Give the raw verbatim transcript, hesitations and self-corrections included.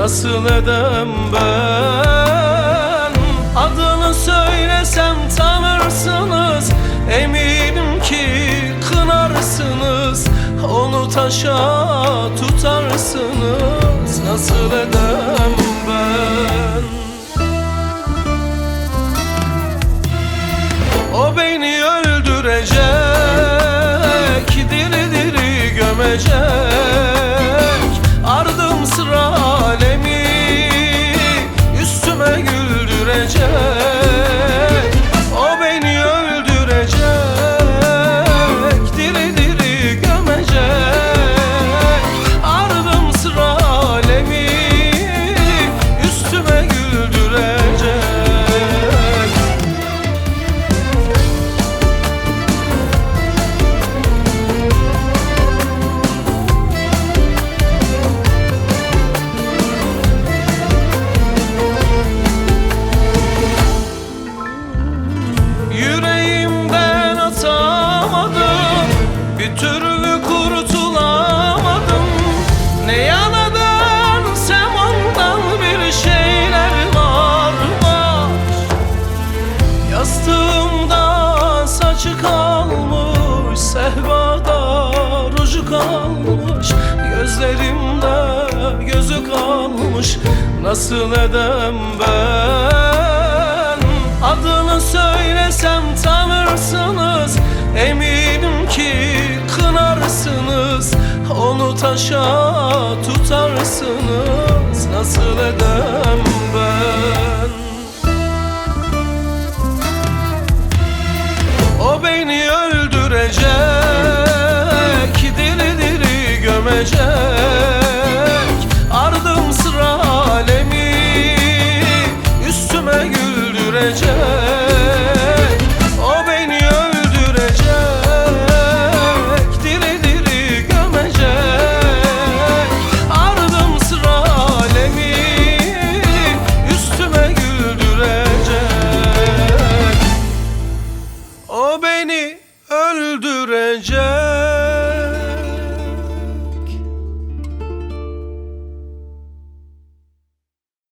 nasıl edem ben? Adını söylesem tanırsınız, eminim ki kınarsınız. Onu taşa tutarsınız, nasıl edem ben? O beni öldürecek, diri diri gömecek. Ardım sıra alemi üstüme güldürecek. O beni öldürecek, diri diri gömecek. Ardım sıra alemi üstüme güldürecek. Yüreğimden atamadım, bir türlü kurtulamadım. Ne yanadınsam ondan bir şeyler var var. Yastığımda saçı kalmış, sehpada ruju kalmış. Gözlerimde gözü kalmış, nasıl edem ben? Adını söylesem tanırsınız, eminim ki kınarsınız. Onu taşa tutarsınız, nasıl edem ben? O beni öldürecek, diri diri gömecek. Ardım sıra alemi üstüme güldürecek. O beni öldürecek, diri diri gömecek. Ardım sıra alemi üstüme güldürecek. O beni öldürecek.